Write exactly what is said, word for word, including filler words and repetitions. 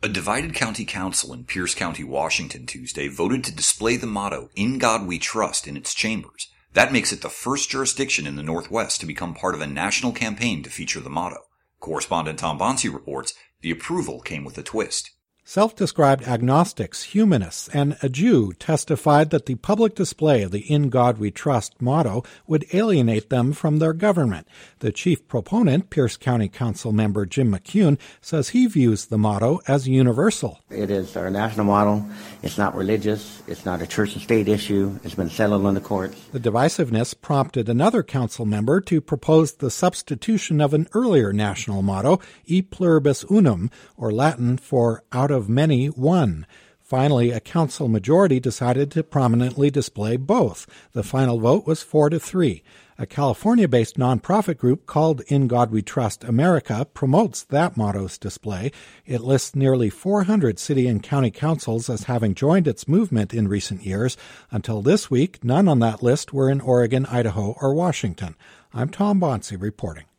A divided county council in Pierce County, Washington, Tuesday voted to display the motto, "In God We Trust," in its chambers. That makes it the first jurisdiction in the Northwest to become part of a national campaign to feature the motto. Correspondent Tom Bonsi reports the approval came with a twist. Self-described agnostics, humanists, and a Jew testified that the public display of the "In God We Trust" motto would alienate them from their government. The chief proponent, Pierce County Council member Jim McCune, says he views the motto as universal. It is our national motto. It's not religious. It's not a church and state issue. It's been settled in the courts. The divisiveness prompted another council member to propose the substitution of an earlier national motto, E Pluribus Unum, or Latin for out of many, one. Finally, a council majority decided to prominently display both. The final vote was four to three. A California-based nonprofit group called In God We Trust America promotes that motto's display. It lists nearly four hundred city and county councils as having joined its movement in recent years. Until this week, none on that list were in Oregon, Idaho, or Washington. I'm Tom Bonsi reporting.